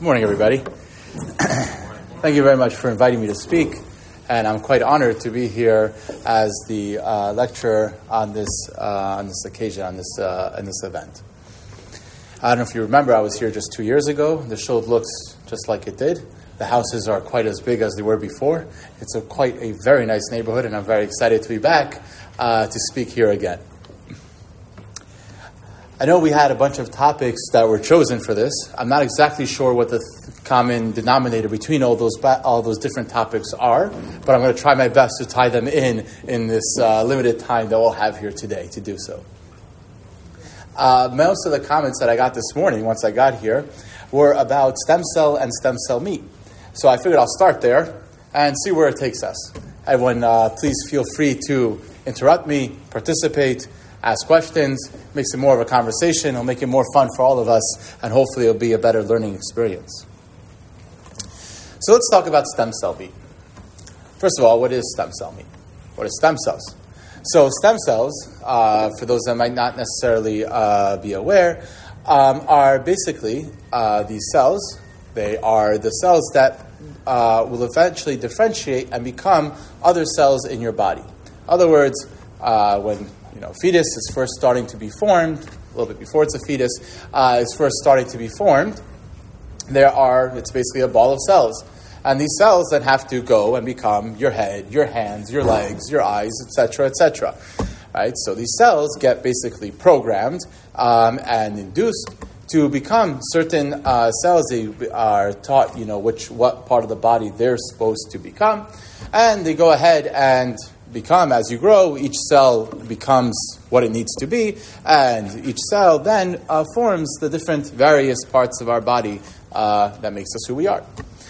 morning, everybody. Thank you very much for inviting me to speak, and I'm quite honored to be here as the lecturer on this occasion, on this event. I don't know if you remember, I was here just 2 years ago. The shul looks just like it did. The houses are quite as big as they were before. It's quite a very nice neighborhood, and I'm very excited to be back to speak here again. I know we had a bunch of topics that were chosen for this. I'm not exactly sure what the common denominator between all those different topics are, but I'm going to try my best to tie them in this limited time that we'll have here today to do so. Most of the comments that I got this morning, once I got here, were about stem cell and stem cell meat. So I figured I'll start there and see where it takes us. Everyone, please feel free to interrupt me, participate, ask questions, makes it more of a conversation. It'll make it more fun for all of us, and hopefully it'll be a better learning experience. So let's talk about stem cell meat. First of all, what is stem cell meat? What is stem cells? So stem cells, for those that might not necessarily be aware, are basically these cells. They are the cells that will eventually differentiate and become other cells in your body. In other words, when fetus is first starting to be formed, a little bit before it's a fetus, is first starting to be formed, it's basically a ball of cells. And these cells then have to go and become your head, your hands, your legs, your eyes, etc., etc. Right? So these cells get basically programmed and induced to become certain cells. They are taught, what part of the body they're supposed to become. And they go ahead and become, as you grow, each cell becomes what it needs to be, and each cell then forms the different various parts of our body that makes us who we are.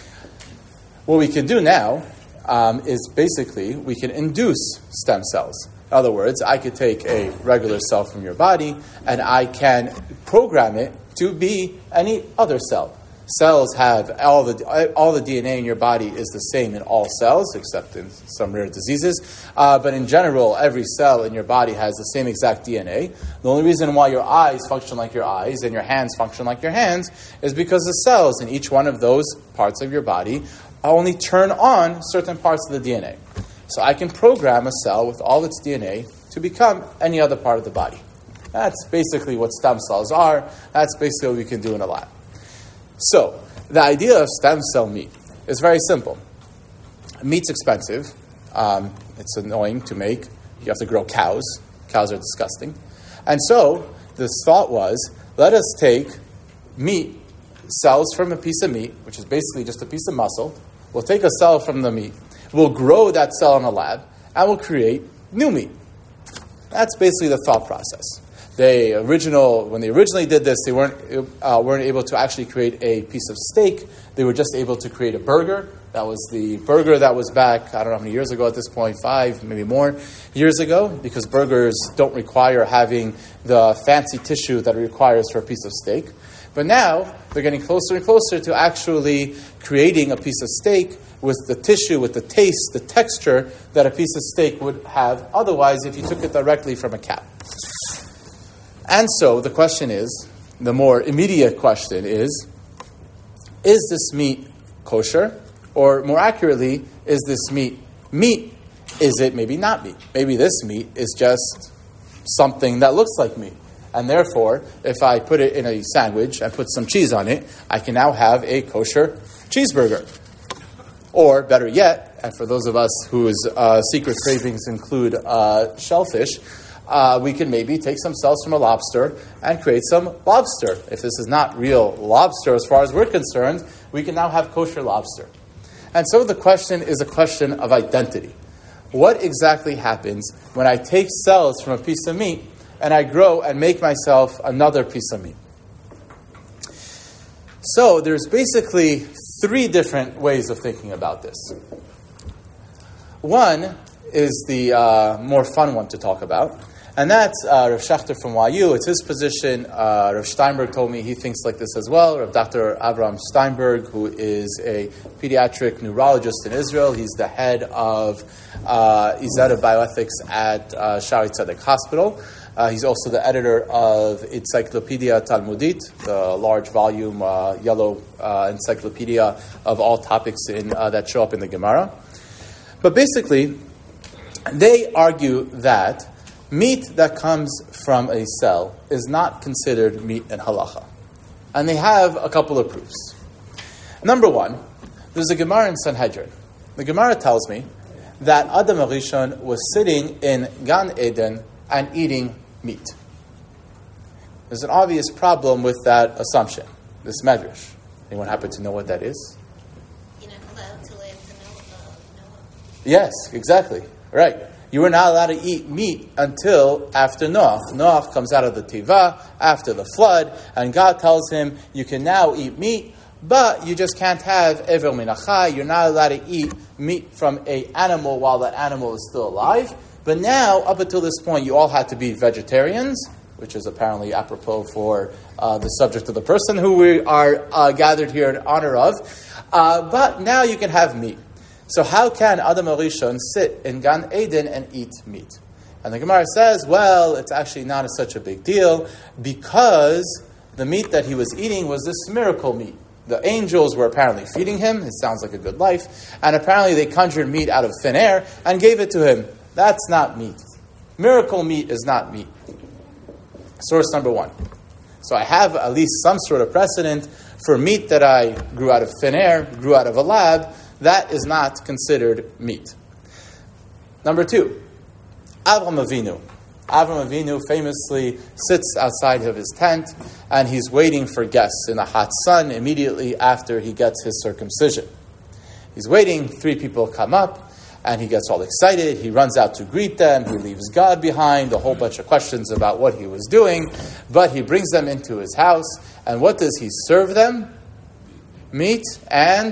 What we can do now is basically we can induce stem cells. In other words, I could take a regular cell from your body and I can program it to be any other cell. Cells have all the DNA in your body is the same in all cells, except in some rare diseases. But in general, every cell in your body has the same exact DNA. The only reason why your eyes function like your eyes and your hands function like your hands is because the cells in each one of those parts of your body only turn on certain parts of the DNA. So I can program a cell with all its DNA to become any other part of the body. That's basically what stem cells are. That's basically what we can do in a lab. So, the idea of stem cell meat is very simple. Meat's expensive. It's annoying to make. You have to grow cows. Cows are disgusting. And so, this thought was, let us take meat, cells from a piece of meat, which is basically just a piece of muscle. We'll take a cell from the meat. We'll grow that cell in a lab, and we'll create new meat. That's basically the thought process. When they originally did this, they weren't able to actually create a piece of steak. They were just able to create a burger. That was the burger that was back, I don't know how many years ago at this point, 5, maybe more years ago, because burgers don't require having the fancy tissue that it requires for a piece of steak. But now, they're getting closer and closer to actually creating a piece of steak with the tissue, with the taste, the texture that a piece of steak would have otherwise if you took it directly from a cow. And so the question is, the more immediate question is this meat kosher? Or more accurately, is this meat meat? Is it maybe not meat? Maybe this meat is just something that looks like meat. And therefore, if I put it in a sandwich and put some cheese on it, I can now have a kosher cheeseburger. Or better yet, and for those of us whose secret cravings include shellfish, we can maybe take some cells from a lobster and create some lobster. If this is not real lobster as far as we're concerned, we can now have kosher lobster. And so the question is a question of identity. What exactly happens when I take cells from a piece of meat and I grow and make myself another piece of meat? So there's basically 3 different ways of thinking about this. One is the more fun one to talk about. And that's Rav Schachter from YU. It's his position. Rav Steinberg told me he thinks like this as well. Rav Dr. Avraham Steinberg, who is a pediatric neurologist in Israel. He's the head of Izad of Bioethics at Shaarei Tzedek Hospital. He's also the editor of Encyclopedia Talmudit, the large volume, yellow encyclopedia of all topics that show up in the Gemara. But basically, they argue that meat that comes from a cell is not considered meat in halacha. And they have a couple of proofs. Number one, there's a Gemara in Sanhedrin. The Gemara tells me that Adam HaRishon was sitting in Gan Eden and eating meat. There's an obvious problem with that assumption, this medrash. Anyone happen to know what that is? You're not allowed to live to Noah. Yes, exactly. Right. You were not allowed to eat meat until after Noah. Noah comes out of the Teva, after the flood, and God tells him, you can now eat meat, but you just can't have Evel Minachai. You're not allowed to eat meat from an animal while that animal is still alive. But now, up until this point, you all had to be vegetarians, which is apparently apropos for the subject of the person who we are gathered here in honor of. But now you can have meat. So how can Adam HaRishon sit in Gan Eden and eat meat? And the Gemara says, well, it's actually not such a big deal because the meat that he was eating was this miracle meat. The angels were apparently feeding him. It sounds like a good life. And apparently they conjured meat out of thin air and gave it to him. That's not meat. Miracle meat is not meat. Source number one. So I have at least some sort of precedent for meat that I grew out of thin air, grew out of a lab. That is not considered meat. Number two, Avram Avinu. Avram Avinu famously sits outside of his tent and he's waiting for guests in the hot sun immediately after he gets his circumcision. He's waiting, 3 people come up and he gets all excited. He runs out to greet them. He leaves God behind, a whole bunch of questions about what he was doing, but he brings them into his house. And what does he serve them? Meat and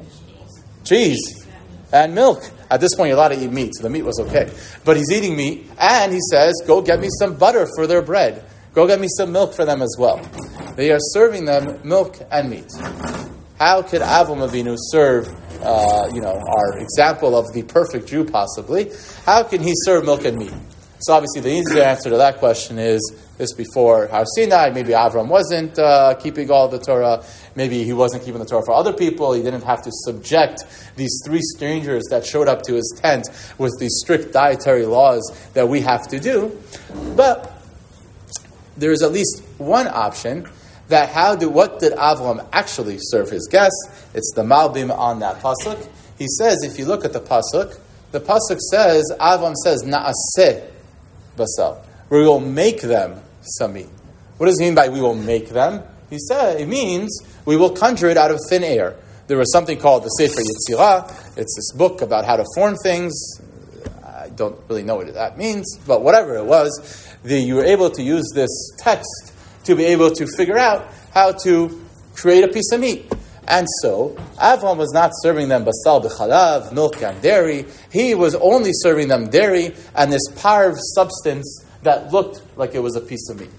cheese and milk. At this point, you're allowed to eat meat, so the meat was okay. But he's eating meat, and he says, go get me some butter for their bread. Go get me some milk for them as well. They are serving them milk and meat. How could Avram Avinu serve, our example of the perfect Jew, possibly? How can he serve milk and meat? So obviously the easier answer to that question is this before Har Sinai. Maybe Avram wasn't keeping all the Torah. Maybe he wasn't keeping the Torah for other people. He didn't have to subject these 3 strangers that showed up to his tent with these strict dietary laws that we have to do. But there is at least one option that what did Avram actually serve his guests? It's the Malbim on that pasuk. He says, if you look at the pasuk says, Avram says, Na'aseh basal. We will make them some meat. What does he mean by we will make them? He said, it means we will conjure it out of thin air. There was something called the Sefer Yetzirah. It's this book about how to form things. I don't really know what that means, but whatever it was, you were able to use this text to be able to figure out how to create a piece of meat. And so, Avram was not serving them basal b'chalav, milk and dairy. He was only serving them dairy and this parv substance that looked like it was a piece of meat.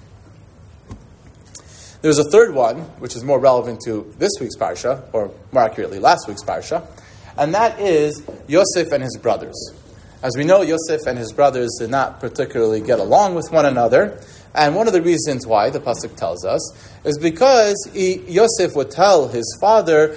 There's a third one, which is more relevant to this week's parsha, or more accurately, last week's parsha, and that is Yosef and his brothers. As we know, Yosef and his brothers did not particularly get along with one another, and one of the reasons why, the pasuk tells us, is because Yosef would tell his father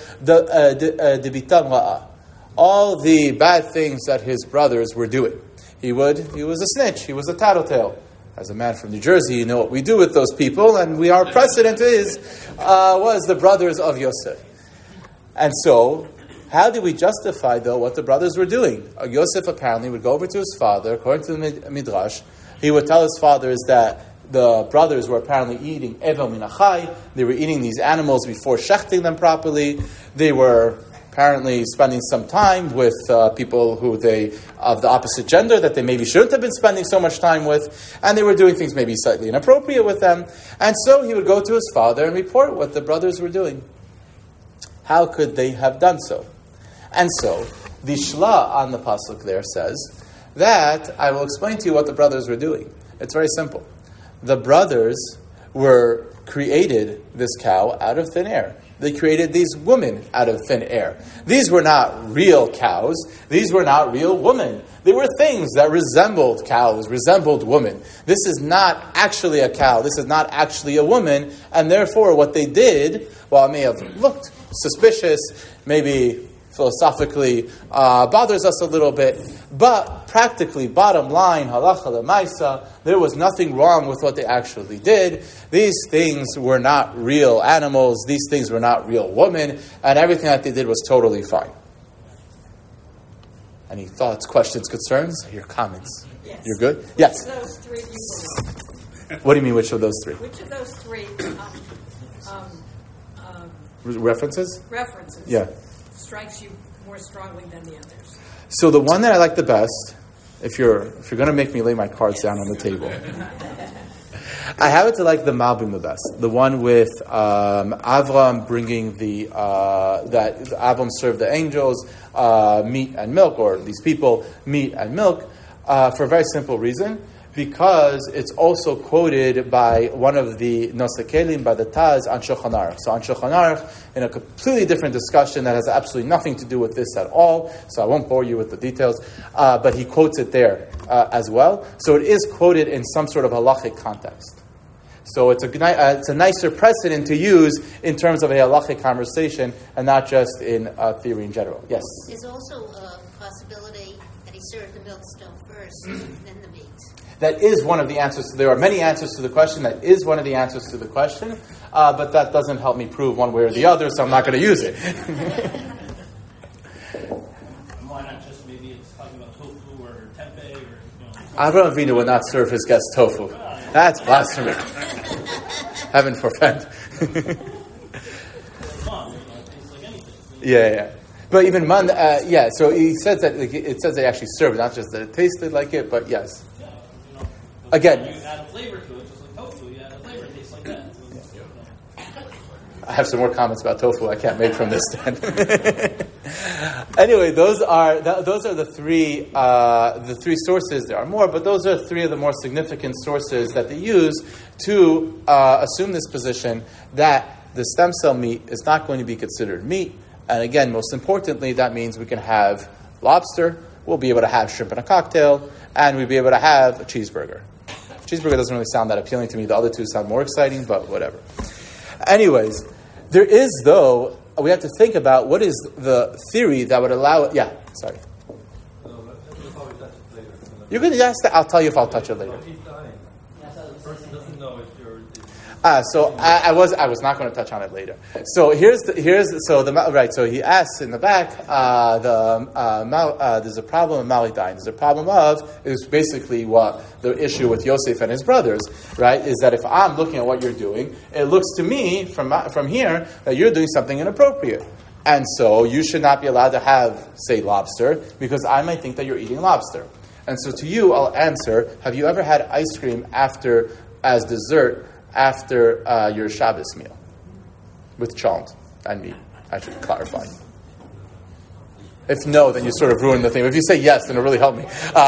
all the bad things that his brothers were doing. He was a snitch, he was a tattletale. As a man from New Jersey, you know what we do with those people, and our precedent was the brothers of Yosef. And so, how do we justify, though, what the brothers were doing? Yosef apparently would go over to his father, according to the Midrash, he would tell his fathers that the brothers were apparently eating Evel Minachai, they were eating these animals before shechting them properly, they were apparently spending some time with people of the opposite gender that they maybe shouldn't have been spending so much time with, and they were doing things maybe slightly inappropriate with them. And so he would go to his father and report what the brothers were doing. How could they have done so? And so, the Shla on the pasuk there says that I will explain to you what the brothers were doing. It's very simple. The brothers created this cow out of thin air. They created these women out of thin air. These were not real cows. These were not real women. They were things that resembled cows, resembled women. This is not actually a cow. This is not actually a woman. And therefore, what they did, while it may have looked suspicious, maybe philosophically bothers us a little bit, but practically, bottom line, halacha lemaisa, there was nothing wrong with what they actually did. These things were not real animals. These things were not real women, and everything that they did was totally fine. Any thoughts, questions, concerns? Your comments? Yes. You're good? Yes. Which of those three do you believe? What do you mean, which of those three? Which of those three References? references Yeah. strikes you more strongly than the others? So the one that I like the best, if you're going to make me lay my cards down on the table, I have it to like the Malbim the best. The one with Avram bringing that Avram served the angels meat and milk, or these people meat and milk, for a very simple reason. Because it's also quoted by one of the Nosekelim, by the Taz, on Shulchan Aruch. So on Shulchan Aruch, in a completely different discussion that has absolutely nothing to do with this at all, so I won't bore you with the details, but he quotes it there as well. So it is quoted in some sort of halachic context. So it's a nicer precedent to use in terms of a halachic conversation, and not just in theory in general. Yes? There's also a possibility that he served the milk stone first, then the meat. That is one of the answers. There are many answers to the question. That is one of the answers to the question. But that doesn't help me prove one way or the other, so I'm not going to use it. Why not just maybe it's talking about tofu or tempeh or... Avraham Avinu would not serve his guests tofu. That's blasphemy. Heaven forfend. Yeah. But even man, so he says that it says they actually served, not just that it tasted like it, but yes. Again, you add a flavor to it, just like tofu. You add a flavor, it tastes like that. I have some more comments about tofu I can't make from this stand. Anyway, those are the three sources. There are more, but those are three of the more significant sources that they use to assume this position that the stem cell meat is not going to be considered meat. And again, most importantly, that means we can have lobster, we'll be able to have shrimp in a cocktail, and we'll be able to have a cheeseburger. Cheeseburger doesn't really sound that appealing to me. The other two sound more exciting, but whatever. Anyways, there is, though, we have to think about what is the theory that would allow it. Yeah, sorry. You can ask that. I'll tell you if I'll touch it later. So I was not going to touch on it later. So So he asks in the back. There's a problem of Mali dying. There's a problem of is basically what the issue with Yosef and his brothers, right? Is that if I'm looking at what you're doing, it looks to me from here that you're doing something inappropriate, and so you should not be allowed to have, say, lobster, because I might think that you're eating lobster. And so to you, I'll answer: have you ever had ice cream as dessert? After your Shabbos meal with chalent and meat? I should clarify. If no, then you sort of ruin the thing. If you say yes, then it'll really help me.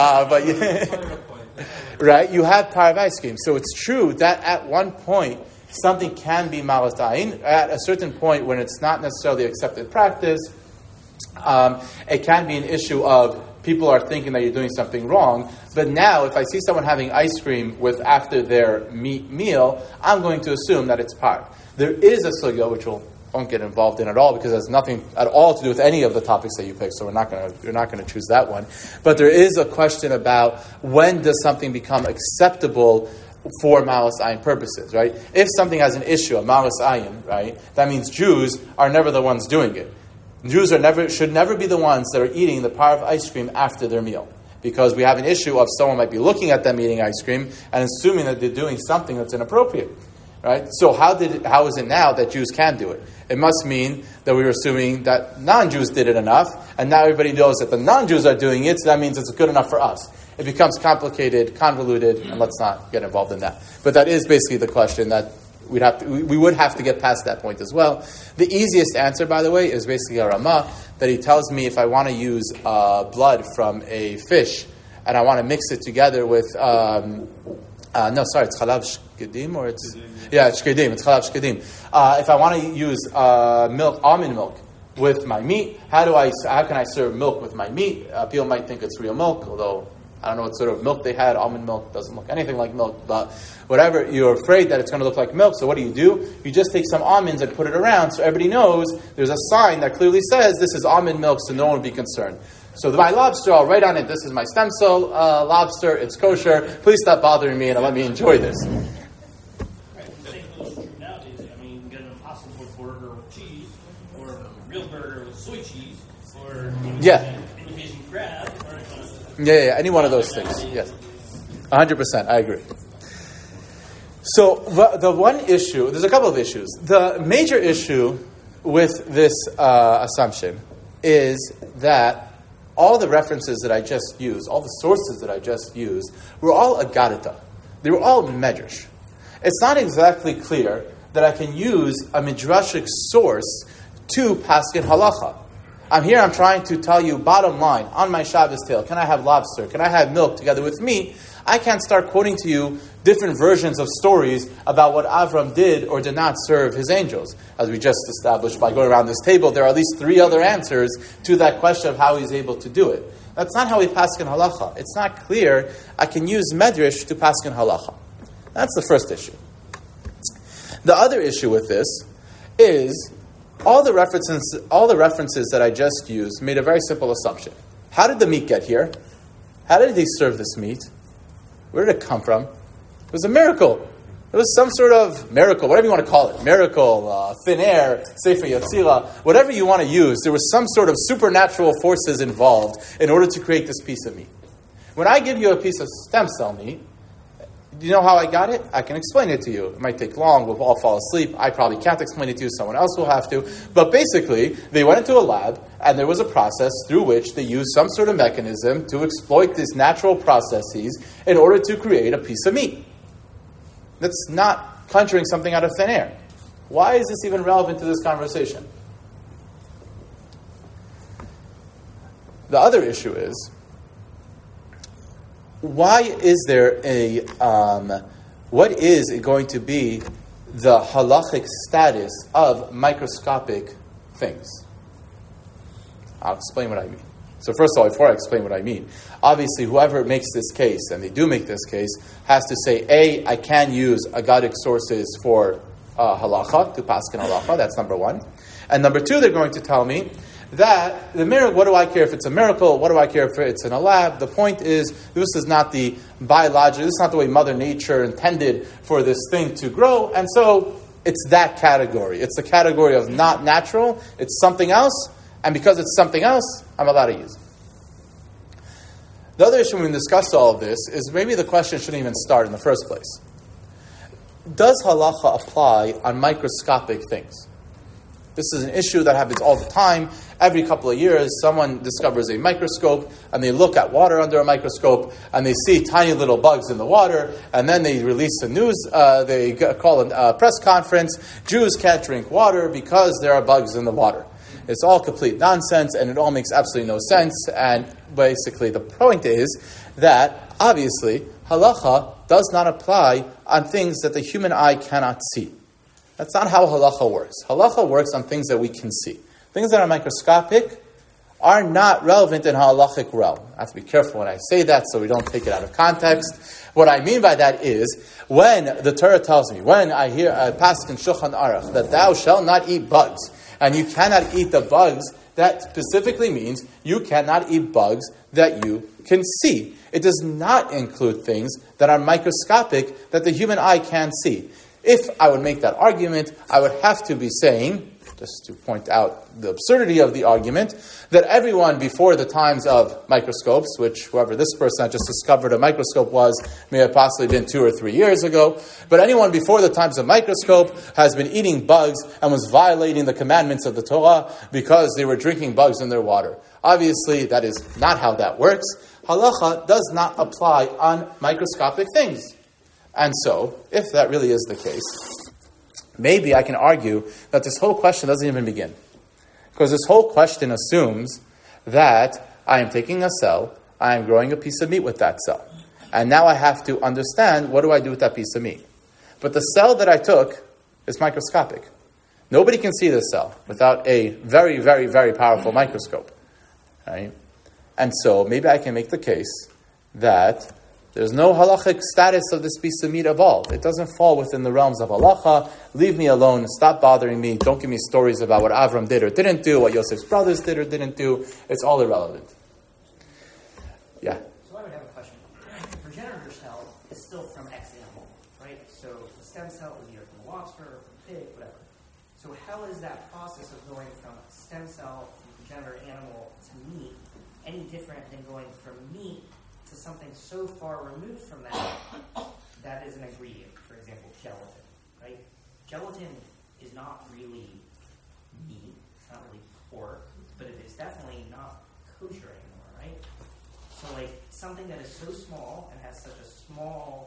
Right? You have parav ice cream. So it's true that at one point, something can be malas dayin. At a certain point, when it's not necessarily accepted practice, it can be an issue of people are thinking that you're doing something wrong. But now, if I see someone having ice cream after their meat meal, I'm going to assume that it's par. There is a sugya which won't get involved in at all, because it has nothing at all to do with any of the topics that you pick. So we're not going to choose that one. But there is a question about when does something become acceptable for malas ayin purposes, right? If something has an issue, a malas ayin, right, that means Jews are never the ones doing it. Jews should never be the ones that are eating the par of ice cream after their meal, because we have an issue of someone might be looking at them eating ice cream and assuming that they're doing something that's inappropriate, right? So how is it now that Jews can do it? It must mean that we were assuming that non-Jews did it enough, and now everybody knows that the non-Jews are doing it, so that means it's good enough for us. It becomes complicated, convoluted, and let's not get involved in that. But that is basically the question that we would have to get past that point as well. The easiest answer, by the way, is basically a Ramah, that he tells me if I want to use blood from a fish and I want to mix it together with No, sorry, it's chalav shkedim, or it's... Yeah, it's shkedim, it's chalav shkedim. If I want to use milk, almond milk, with my meat, how can I serve milk with my meat? People might think it's real milk, although I don't know what sort of milk they had. Almond milk doesn't look anything like milk, but whatever, you're afraid that it's going to look like milk, so what do? You just take some almonds and put it around so everybody knows there's a sign that clearly says this is almond milk, so no one will be concerned. So my lobster, I'll write on it, this is my stem cell lobster, it's kosher, please stop bothering me and let me enjoy this. Right. The same goes true nowadays. I mean, you can get an impossible burger with cheese, or a real burger with soy cheese, or imitation crab, or Yeah, any one of those things. Yes, 100%. I agree. So the one issue, there's a couple of issues. The major issue with this assumption is that all the references that I just used, all the sources that I just used, were all agadita. They were all medrash. It's not exactly clear that I can use a midrashic source to paskin halacha. I'm trying to tell you, bottom line, on my Shabbos tale, can I have lobster? Can I have milk together with meat? I can't start quoting to you different versions of stories about what Avram did or did not serve his angels. As we just established by going around this table, there are at least 3 other answers to that question of how he's able to do it. That's not how we paskin halacha. It's not clear I can use medrash to paskin halacha. That's the first issue. The other issue with this is all the references that I just used made a very simple assumption. How did the meat get here? How did they serve this meat? Where did it come from? It was a miracle. It was some sort of miracle, whatever you want to call it. Miracle, thin air, Sefer Yetzirah, whatever you want to use. There was some sort of supernatural forces involved in order to create this piece of meat. When I give you a piece of stem cell meat, do you know how I got it? I can explain it to you. It might take long. We'll all fall asleep. I probably can't explain it to you. Someone else will have to. But basically, they went into a lab, and there was a process through which they used some sort of mechanism to exploit these natural processes in order to create a piece of meat. That's not conjuring something out of thin air. Why is this even relevant to this conversation? The other issue is, why is there what is going to be the halachic status of microscopic things? I'll explain what I mean. So first of all, before I explain what I mean, obviously whoever makes this case, and they do make this case, has to say, A, I can use agadic sources for halacha, to paskin halacha, that's number one. And number two, they're going to tell me that the miracle, what do I care if it's a miracle? What do I care if it's in a lab? The point is, this is not the biological, this is not the way Mother Nature intended for this thing to grow, and so it's that category. It's the category of not natural, it's something else, and because it's something else, I'm allowed to use it. The other issue when we discuss all of this is maybe the question shouldn't even start in the first place. Does halacha apply on microscopic things? This is an issue that happens all the time. Every couple of years, someone discovers a microscope, and they look at water under a microscope, and they see tiny little bugs in the water, and then they release the news, they call a press conference, Jews can't drink water because there are bugs in the water. It's all complete nonsense, and it all makes absolutely no sense, and basically the point is that, obviously, halacha does not apply on things that the human eye cannot see. That's not how halacha works. Halacha works on things that we can see. Things that are microscopic are not relevant in halachic realm. I have to be careful when I say that so we don't take it out of context. What I mean by that is, when the Torah tells me, when I hear paskin Shulchan Aruch, that thou shalt not eat bugs, and you cannot eat the bugs, that specifically means you cannot eat bugs that you can see. It does not include things that are microscopic that the human eye can see. If I would make that argument, I would have to be saying, just to point out the absurdity of the argument, that everyone before the times of microscopes, which whoever this person that just discovered a microscope was, may have possibly been 2 or 3 years ago, but anyone before the times of microscope has been eating bugs and was violating the commandments of the Torah because they were drinking bugs in their water. Obviously, that is not how that works. Halacha does not apply on microscopic things. And so, if that really is the case, maybe I can argue that this whole question doesn't even begin. Because this whole question assumes that I am taking a cell, I am growing a piece of meat with that cell. And now I have to understand, what do I do with that piece of meat? But the cell that I took is microscopic. Nobody can see this cell without a very, very, very powerful microscope. Right? And so maybe I can make the case that there's no halachic status of this piece of meat at all. It doesn't fall within the realms of halacha. Leave me alone. Stop bothering me. Don't give me stories about what Avram did or didn't do, what Yosef's brothers did or didn't do. It's all irrelevant. Yeah? So I would have a question. The progenitor cell is still from X animal, right? So the stem cell is either from a lobster or from a pig, whatever. So how is that process of going from stem cell from progenitor animal to meat any different than going from meat to something so far removed from that is an ingredient? For example, gelatin, right? Gelatin is not really meat. It's not really pork, but it is definitely not kosher anymore, right? So, something that is so small and has such a small,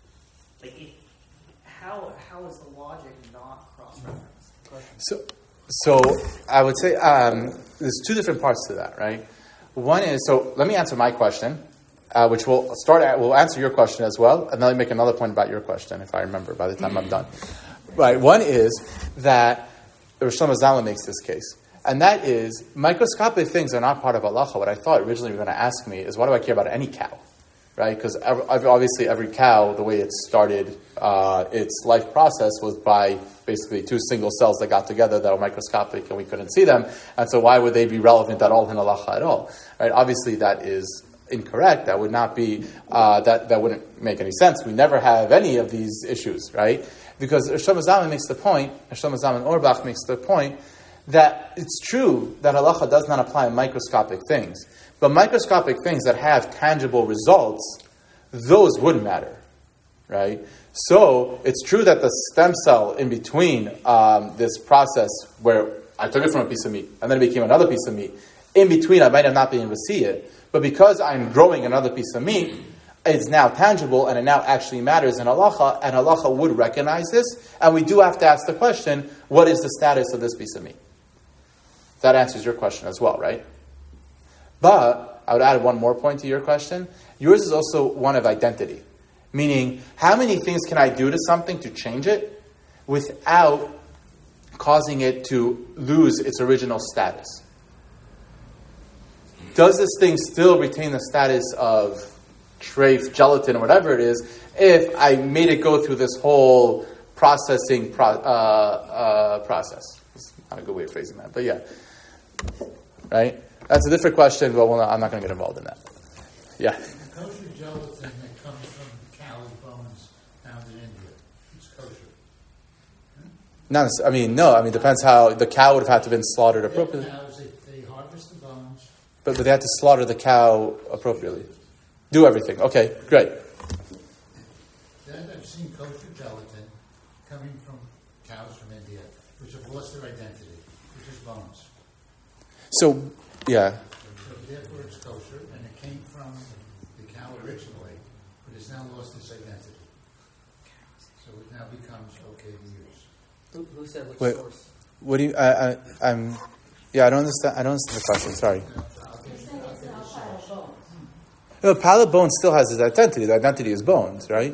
how is the logic not cross-referenced? So I would say there's two different parts to that, right? One is, so let me answer my question, which we'll answer your question as well, and then I'll make another point about your question, if I remember by the time I'm done. Right, one is that Rosh Zalman makes this case. And that is, microscopic things are not part of halacha. What I thought originally you were going to ask me is, what do I care about any cow? Right? Because obviously every cow, the way it started its life process was by basically two single cells that got together that were microscopic and we couldn't see them. And so why would they be relevant at all in halacha at all? Right? Obviously that is incorrect. That would not be, that wouldn't make any sense. We never have any of these issues, right? Because Shlomo Zalman makes the point, Shlomo Zalman Auerbach makes the point, that it's true that halacha does not apply in microscopic things. But microscopic things that have tangible results, those would matter, right? So it's true that the stem cell in between this process where I took it from a piece of meat and then it became another piece of meat, in between I might have not been able to see it, but because I'm growing another piece of meat, it's now tangible and it now actually matters in halacha, and halacha would recognize this, and we do have to ask the question, what is the status of this piece of meat? That answers your question as well, right? But I would add one more point to your question. Yours is also one of identity. Meaning, how many things can I do to something to change it without causing it to lose its original status? Does this thing still retain the status of treif, gelatin, or whatever it is, if I made it go through this whole processing process? It's not a good way of phrasing that, but yeah. Right? That's a different question, but I'm not going to get involved in that. Yeah? Kosher gelatin that comes from cow bones found in India, it's kosher. No, depends how the cow would have had to have been slaughtered appropriately. Cows, they harvest the bones. But they had to slaughter the cow appropriately. Do everything. Okay, great. Then I've seen kosher gelatin coming from cows from India, which have lost their identity, which is bones. So, yeah. So therefore it's kosher, and it came from the cow originally, but it's now lost its identity. So it now becomes okay to use. Who said which Wait, source? what do you? I don't understand. I don't understand the question. Sorry. No, palate bone still has its identity. The identity is bones, right?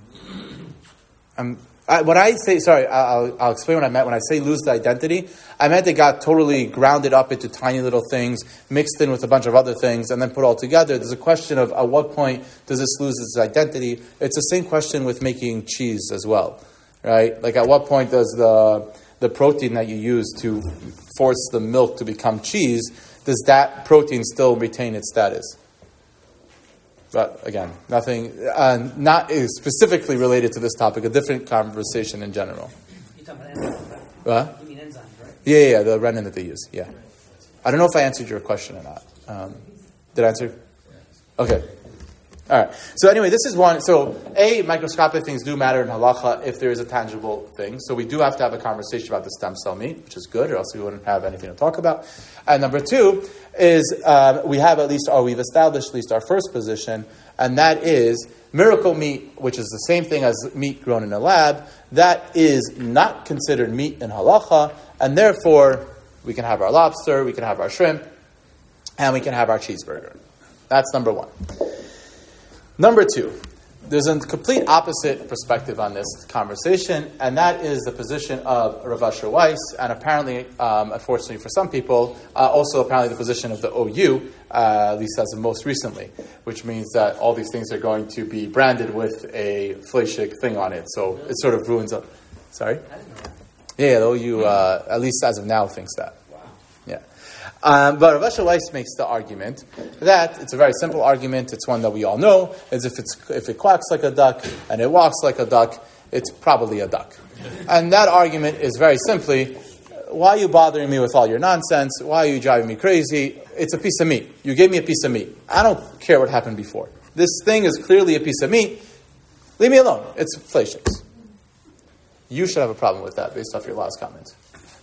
When I say, sorry, I'll explain what I meant. When I say lose the identity, I meant it got totally grounded up into tiny little things, mixed in with a bunch of other things, and then put all together. There's a question of at what point does this lose its identity? It's the same question with making cheese as well, right? Like at what point does the protein that you use to force the milk to become cheese, does that protein still retain its status? But again, nothing, not specifically related to this topic, a different conversation in general. You're talking about enzymes, right? What? You mean enzymes, right? Yeah, the renin that they use, yeah. I don't know if I answered your question or not. Did I answer? Okay. All right. So anyway, this is one. So, microscopic things do matter in halacha if there is a tangible thing. So we do have to have a conversation about the stem cell meat, which is good, or else we wouldn't have anything to talk about. And number two is we've established at least our first position, and that is miracle meat, which is the same thing as meat grown in a lab. That is not considered meat in halacha, and therefore we can have our lobster, we can have our shrimp, and we can have our cheeseburger. That's number one. Number two, there's a complete opposite perspective on this conversation, and that is the position of Rav Asher Weiss, and apparently, unfortunately for some people, also apparently the position of the OU, at least as of most recently, which means that all these things are going to be branded with a fleishik thing on it, so it sort of ruins up. Sorry? Yeah, the OU, at least as of now, thinks that. But Rav Asher Weiss makes the argument that it's a very simple argument. It's one that we all know. Is if it quacks like a duck and it walks like a duck, it's probably a duck. And that argument is very simply, why are you bothering me with all your nonsense? Why are you driving me crazy? It's a piece of meat. You gave me a piece of meat. I don't care what happened before. This thing is clearly a piece of meat. Leave me alone. It's fleishiks. You should have a problem with that based off your last comments.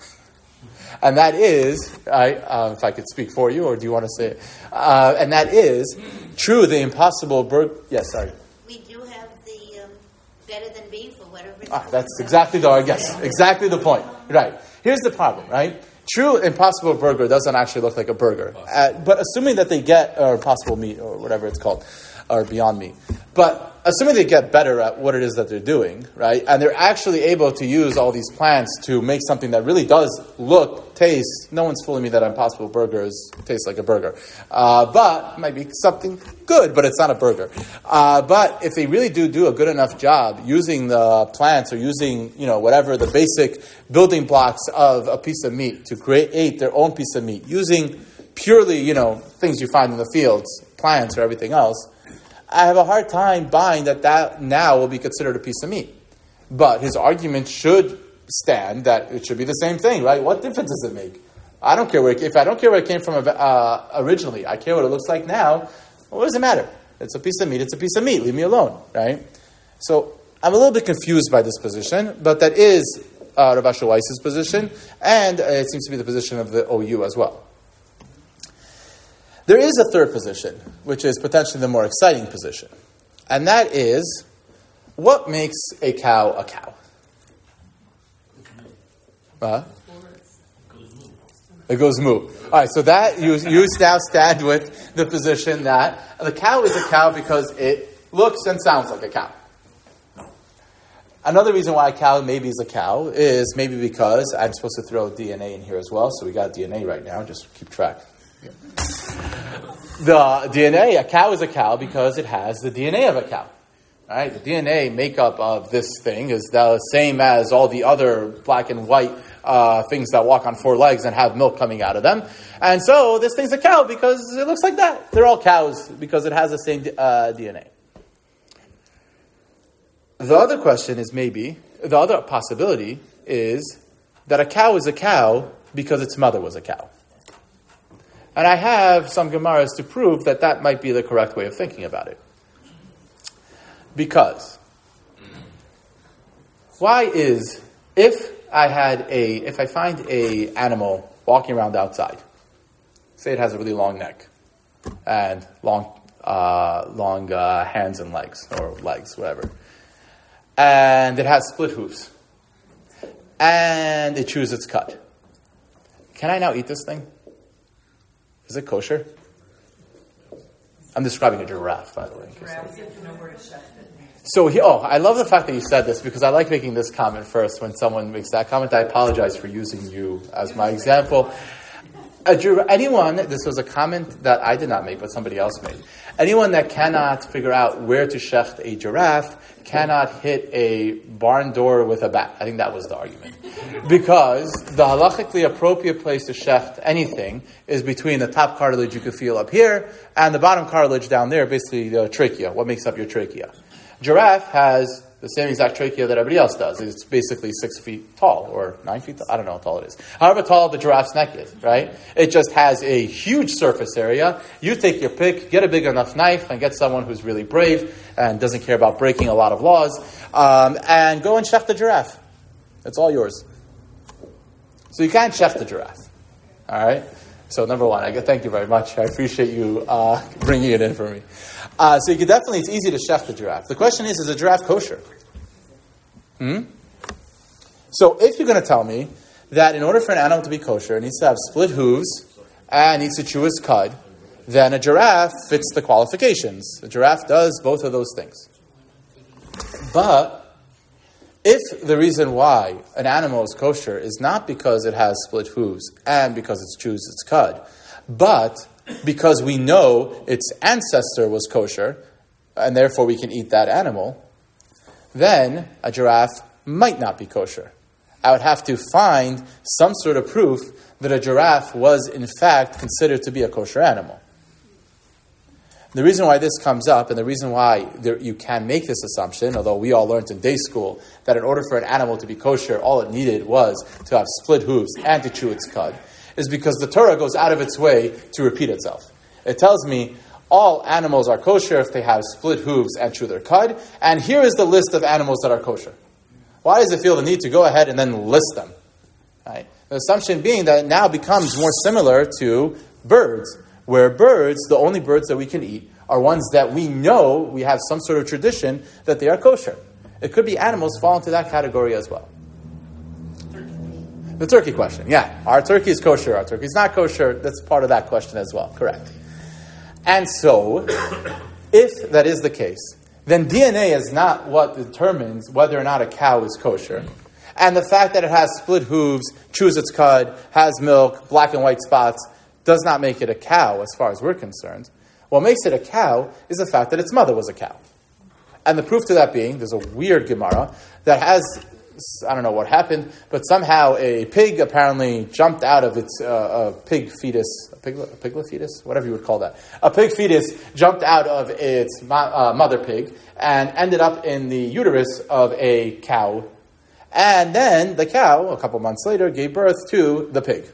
And that is, if I could speak for you, or do you want to say it? And that is, true, the impossible yes, sorry. We do have the better than beef or whatever it's that's exactly exactly the point. Right. Here's the problem, right? True Impossible Burger doesn't actually look like a burger. But assuming that they get, or Impossible Meat, or whatever it's called, or Beyond Meat. But assuming they get better at what it is that they're doing, right? And they're actually able to use all these plants to make something that really does look, taste. No one's fooling me that Impossible Burgers taste like a burger. But it might be something good, but it's not a burger. But if they really do a good enough job using the plants or using, whatever the basic building blocks of a piece of meat to create their own piece of meat, using purely, things you find in the fields, plants or everything else, I have a hard time buying that now will be considered a piece of meat. But his argument should stand that it should be the same thing, right? What difference does it make? I don't care if I don't care where it came from originally. I care what it looks like now. What does it matter? It's a piece of meat. It's a piece of meat. Leave me alone, right? So I'm a little bit confused by this position, but that is Rav Asher Weiss's position, and it seems to be the position of the OU as well. There is a third position, which is potentially the more exciting position. And that is, what makes a cow a cow? It goes moo. All right, so that you now stand with the position that the cow is a cow because it looks and sounds like a cow. Another reason why a cow maybe is a cow is maybe because I'm supposed to throw DNA in here as well, so we got DNA right now, just keep track. The DNA, a cow is a cow because it has the DNA of a cow. Right? The DNA makeup of this thing is the same as all the other black and white things that walk on four legs and have milk coming out of them. And so this thing's a cow because it looks like that. They're all cows because it has the same DNA. The other question is the other possibility is that a cow is a cow because its mother was a cow. And I have some Gemaras to prove that might be the correct way of thinking about it. Because, if I find a animal walking around outside, say it has a really long neck, and long hands and legs, or legs, whatever, and it has split hooves, and it chews its cud, can I now eat this thing? Is it kosher? I'm describing a giraffe, by the way. So, I love the fact that you said this because I like making this comment first. When someone makes that comment, I apologize for using you as my example. This was a comment that I did not make, but somebody else made. Anyone that cannot figure out where to shecht a giraffe cannot hit a barn door with a bat. I think that was the argument. Because the halachically appropriate place to shecht anything is between the top cartilage you can feel up here and the bottom cartilage down there, basically the trachea, what makes up your trachea. Giraffe has the same exact trachea that everybody else does. It's basically 6 feet tall, or 9 feet tall. I don't know how tall it is. However tall the giraffe's neck is, right? It just has a huge surface area. You take your pick, get a big enough knife, and get someone who's really brave and doesn't care about breaking a lot of laws, and go and shecht the giraffe. It's all yours. So you can't shecht the giraffe. All right? So number one, thank you very much. I appreciate you bringing it in for me. So you could it's easy to shecht the giraffe. The question is a giraffe kosher? So if you're going to tell me that in order for an animal to be kosher, it needs to have split hooves and needs to chew its cud, then a giraffe fits the qualifications. A giraffe does both of those things. But if the reason why an animal is kosher is not because it has split hooves and because it chews its cud, but because we know its ancestor was kosher, and therefore we can eat that animal, then a giraffe might not be kosher. I would have to find some sort of proof that a giraffe was in fact considered to be a kosher animal. The reason why this comes up, and the reason why you can make this assumption, although we all learned in day school that in order for an animal to be kosher, all it needed was to have split hooves and to chew its cud, is because the Torah goes out of its way to repeat itself. It tells me all animals are kosher if they have split hooves and chew their cud, and here is the list of animals that are kosher. Why does it feel the need to go ahead and then list them? Right? The assumption being that it now becomes more similar to birds, where birds, the only birds that we can eat, are ones that we know, we have some sort of tradition that they are kosher. It could be animals fall into that category as well. The turkey question, yeah. Our turkey is kosher, our turkey is not kosher. That's part of that question as well, correct. And so, if that is the case, then DNA is not what determines whether or not a cow is kosher. And the fact that it has split hooves, chews its cud, has milk, black and white spots, does not make it a cow as far as we're concerned. What makes it a cow is the fact that its mother was a cow. And the proof to that being, there's a weird Gemara that has, I don't know what happened, but somehow a pig apparently jumped out of its pig fetus, piglet fetus? Whatever you would call that. A pig fetus jumped out of its mother pig and ended up in the uterus of a cow. And then the cow, a couple months later, gave birth to the pig.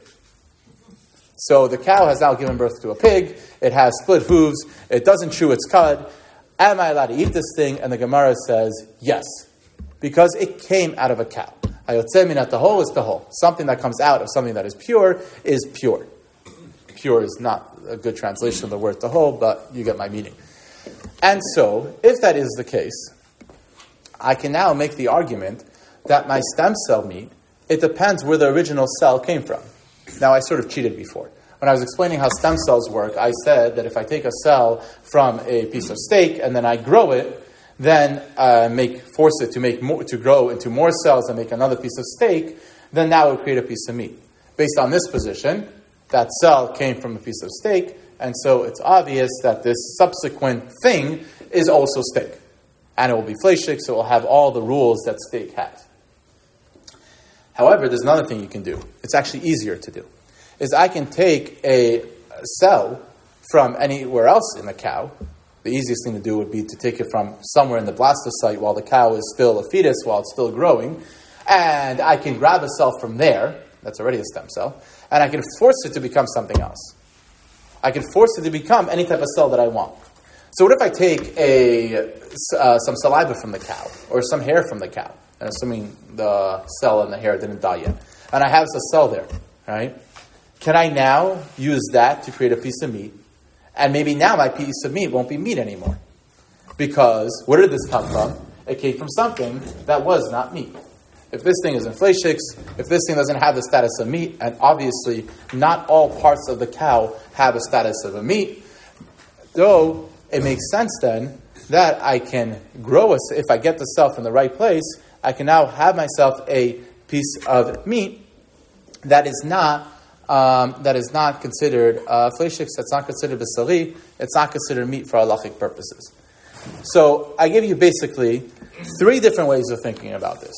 So the cow has now given birth to a pig. It has split hooves. It doesn't chew its cud. Am I allowed to eat this thing? And the Gemara says, yes, because it came out of a cow. Hayotze min tahor is tahor. Something that comes out of something that is pure is pure. Pure is not a good translation of the word tahor, but you get my meaning. And so, if that is the case, I can now make the argument that my stem cell meat, it depends where the original cell came from. Now, I sort of cheated before. When I was explaining how stem cells work, I said that if I take a cell from a piece of steak and then I grow it, then force it to grow into more cells and make another piece of steak, then that would create a piece of meat. Based on this position, that cell came from a piece of steak, and so it's obvious that this subsequent thing is also steak. And it will be fleishik, so it will have all the rules that steak has. However, there's another thing you can do. It's actually easier to do. Is I can take a cell from anywhere else in the cow. The easiest thing to do would be to take it from somewhere in the blastocyte while the cow is still a fetus, while it's still growing. And I can grab a cell from there, that's already a stem cell, and I can force it to become something else. I can force it to become any type of cell that I want. So what if I take some saliva from the cow, or some hair from the cow, and assuming the cell and the hair didn't die yet, and I have a cell there, right? Can I now use that to create a piece of meat? And maybe now my piece of meat won't be meat anymore. Because where did this come from? It came from something that was not meat. If this thing is in fleishiks, if this thing doesn't have the status of meat, and obviously not all parts of the cow have a status of a meat, though it makes sense then that I can grow if I get the cell from the right place, I can now have myself a piece of meat that is not considered fleishiks, that's not considered basari, it's not considered meat for halachic purposes. So I give you basically 3 different ways of thinking about this.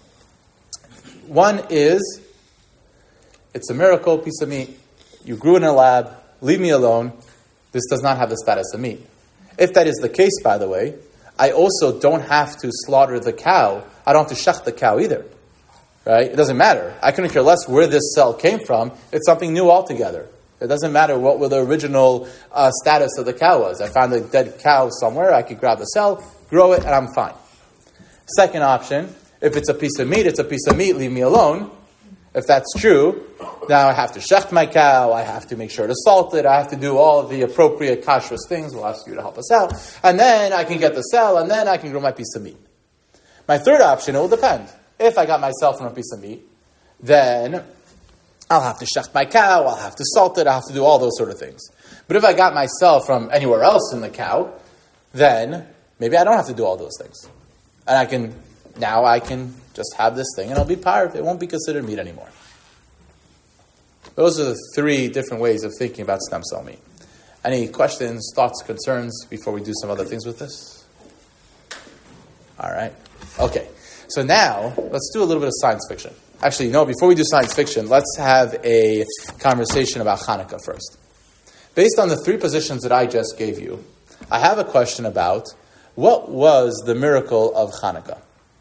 One is, it's a miracle piece of meat, you grew in a lab, leave me alone, this does not have the status of meat. If that is the case, by the way, I also don't have to slaughter the cow, I don't have to shech the cow either. Right? It doesn't matter. I couldn't care less where this cell came from. It's something new altogether. It doesn't matter what the original status of the cow was. I found a dead cow somewhere. I could grab the cell, grow it, and I'm fine. Second option, if it's a piece of meat, it's a piece of meat. Leave me alone. If that's true, now I have to shecht my cow. I have to make sure to salt it. I have to do all of the appropriate kashrus things. We'll ask you to help us out. And then I can get the cell, and then I can grow my piece of meat. My third option, it will depend. If I got myself from a piece of meat, then I'll have to shecht my cow, I'll have to salt it, I'll have to do all those sort of things. But if I got my cell from anywhere else in the cow, then maybe I don't have to do all those things. And I can just have this thing and it'll be parv. It won't be considered meat anymore. Those are the 3 different ways of thinking about stem cell meat. Any questions, thoughts, concerns before we do some other things with this? All right. Okay. So now, let's do a little bit of science fiction. Actually, no, before we do science fiction, let's have a conversation about Hanukkah first. Based on the 3 positions that I just gave you, I have a question about what was the miracle of Hanukkah?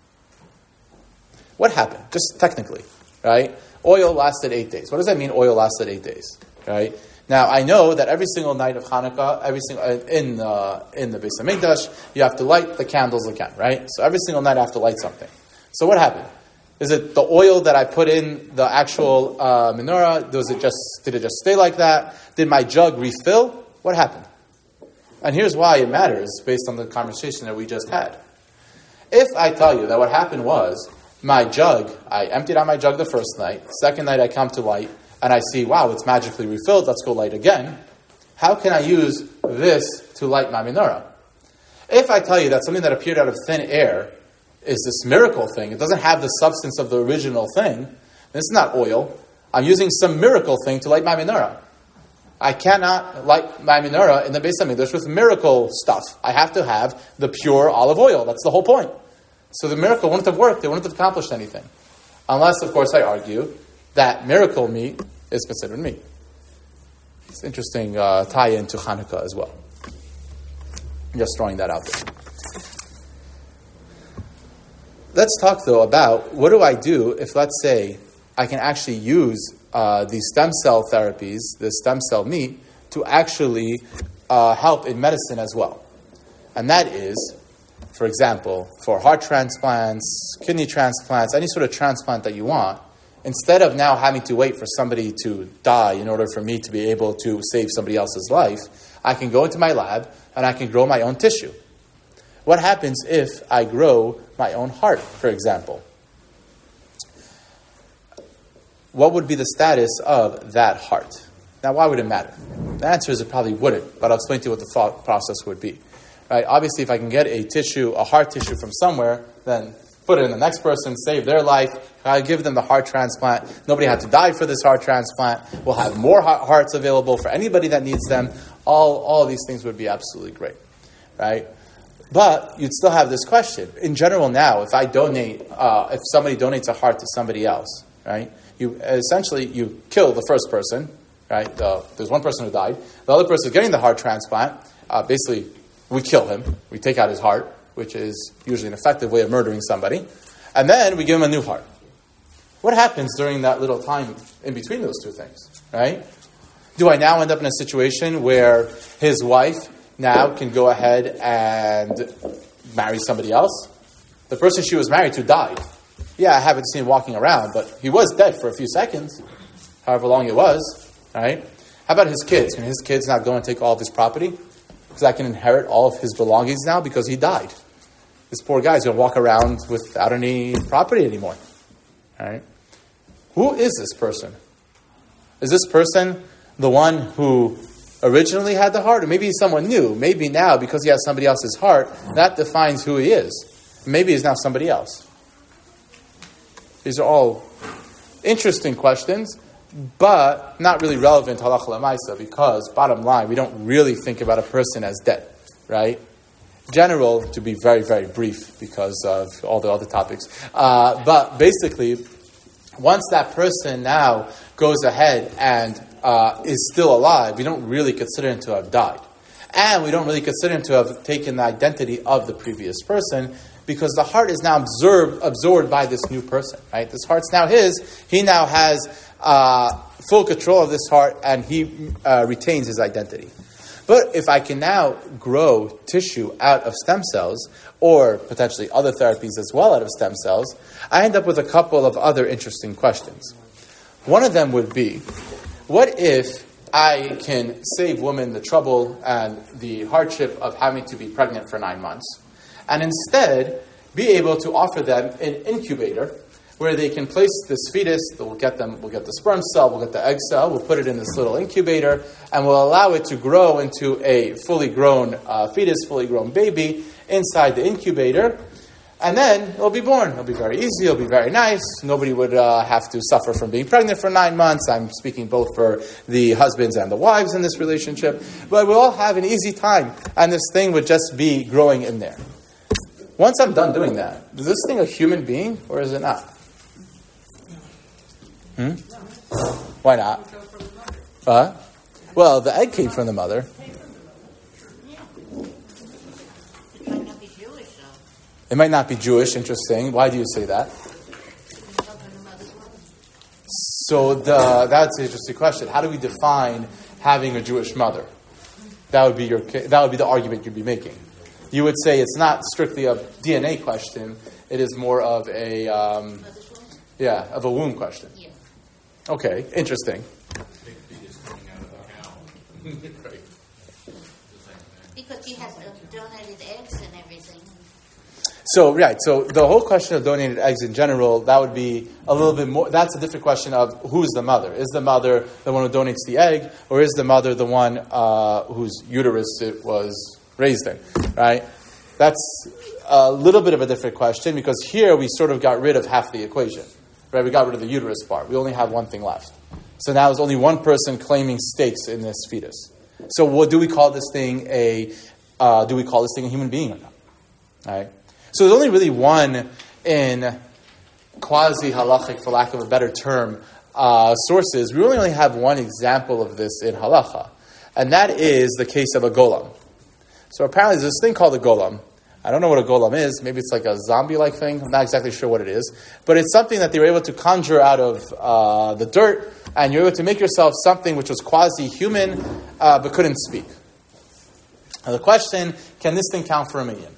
What happened? Just technically, right? Oil lasted 8 days. What does that mean, oil lasted 8 days? Right? Now, I know that every single night of Hanukkah, in the Beis HaMikdash, you have to light the candles again, right? So every single night I have to light something. So what happened? Is it the oil that I put in the actual menorah? Did it just stay like that? Did my jug refill? What happened? And here's why it matters based on the conversation that we just had. If I tell you that what happened was my jug, I emptied out my jug the first night, second night I come to light, and I see, wow, it's magically refilled, let's go light again. How can I use this to light my menorah? If I tell you that something that appeared out of thin air is this miracle thing, it doesn't have the substance of the original thing, this is not oil. I'm using some miracle thing to light my menorah. I cannot light my menorah in the Beis HaMikdash with miracle stuff. I have to have the pure olive oil. That's the whole point. So the miracle wouldn't have worked. It wouldn't have accomplished anything. Unless, of course, I argue that miracle meat is considered meat. It's an interesting tie-in to Hanukkah as well. I'm just throwing that out there. Let's talk, though, about what do I do if, let's say, I can actually use these stem cell therapies, the stem cell meat, to actually help in medicine as well. And that is, for example, for heart transplants, kidney transplants, any sort of transplant that you want, instead of now having to wait for somebody to die in order for me to be able to save somebody else's life, I can go into my lab and I can grow my own tissue. What happens if I grow my own heart, for example? What would be the status of that heart? Now, why would it matter? The answer is it probably wouldn't, but I'll explain to you what the thought process would be. Right? Obviously, if I can get a heart tissue from somewhere, then put it in the next person, save their life, I give them the heart transplant. Nobody had to die for this heart transplant. We'll have more hearts available for anybody that needs them. All of these things would be absolutely great, right? But you'd still have this question. In general now, if somebody donates a heart to somebody else, right? You kill the first person, right? There's one person who died. The other person is getting the heart transplant. Basically, we kill him. We take out his heart, which is usually an effective way of murdering somebody. And then we give him a new heart. What happens during that little time in between those two things, right? Do I now end up in a situation where his wife now can go ahead and marry somebody else? The person she was married to died. Yeah, I haven't seen him walking around, but he was dead for a few seconds, however long it was, right? How about his kids? Can his kids not go and take all of his property? Because I can inherit all of his belongings now because he died. This poor guy's going to walk around without any property anymore, right? Who is this person? Is this person the one who originally had the heart? Or maybe he's someone new. Maybe now, because he has somebody else's heart, that defines who he is. Maybe he's now somebody else. These are all interesting questions, but not really relevant to halacha l'maisa, because, bottom line, we don't really think about a person as dead, right? General, to be very, very brief, because of all the other topics. But basically, once that person now goes ahead and is still alive, we don't really consider him to have died. And we don't really consider him to have taken the identity of the previous person, because the heart is now absorbed by this new person, right? This heart's now his. He now has full control of this heart, and he retains his identity. But if I can now grow tissue out of stem cells, or potentially other therapies as well out of stem cells, I end up with a couple of other interesting questions. One of them would be, what if I can save women the trouble and the hardship of having to be pregnant for 9 months, and instead be able to offer them an incubator where they can place this fetus. We'll get the sperm cell, we'll get the egg cell, we'll put it in this little incubator, and we'll allow it to grow into a fully grown fetus, fully grown baby inside the incubator. And then it'll be born. It'll be very easy. It'll be very nice. Nobody would have to suffer from being pregnant for 9 months. I'm speaking both for the husbands and the wives in this relationship. But we'll all have an easy time. And this thing would just be growing in there. Once I'm done doing that, is this thing a human being or is it not? Why not? Well, the egg came from the mother. It might not be Jewish, interesting. Why do you say that? So that's an interesting question. How do we define having a Jewish mother? That would be the argument you'd be making. You would say it's not strictly a DNA question. It is more of a of a womb question. Yeah. Okay, interesting. Because he has donated eggs and everything. So the whole question of donated eggs in general, that would be a little bit more, that's a different question of who's the mother. Is the mother the one who donates the egg, or is the mother the one whose uterus it was raised in, right? That's a little bit of a different question, because here we sort of got rid of half the equation, right? We got rid of the uterus part. We only have one thing left. So now there's only one person claiming stakes in this fetus. So do we call this thing a human being or not? All right? So there's only really one in quasi-halachic, for lack of a better term, sources. We only have one example of this in halacha, and that is the case of a golem. So apparently there's this thing called a golem. I don't know what a golem is. Maybe it's like a zombie-like thing. I'm not exactly sure what it is. But it's something that they were able to conjure out of the dirt, and you're able to make yourself something which was quasi-human, but couldn't speak. Now the question, can this thing count for a minyan?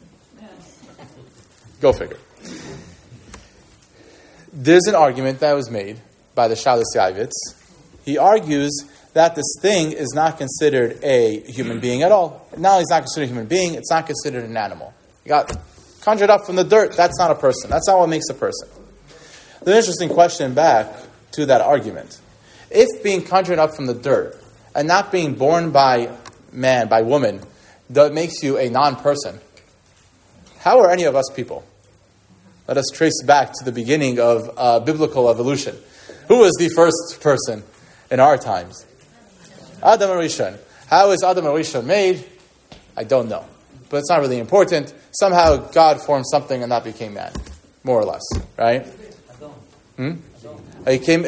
Go figure. There's an argument that was made by the Shalos Yavitz. He argues that this thing is not considered a human being at all. Not only is it not considered a human being, it's not considered an animal. You got conjured up from the dirt. That's not a person. That's not what makes a person. The interesting question back to that argument. If being conjured up from the dirt and not being born by man, by woman, that makes you a non-person, how are any of us people? Let us trace back to the beginning of biblical evolution. Who was the first person in our times? Adam HaRishon. How is Adam HaRishon made? I don't know. But it's not really important. Somehow God formed something and that became man. More or less. Right? He came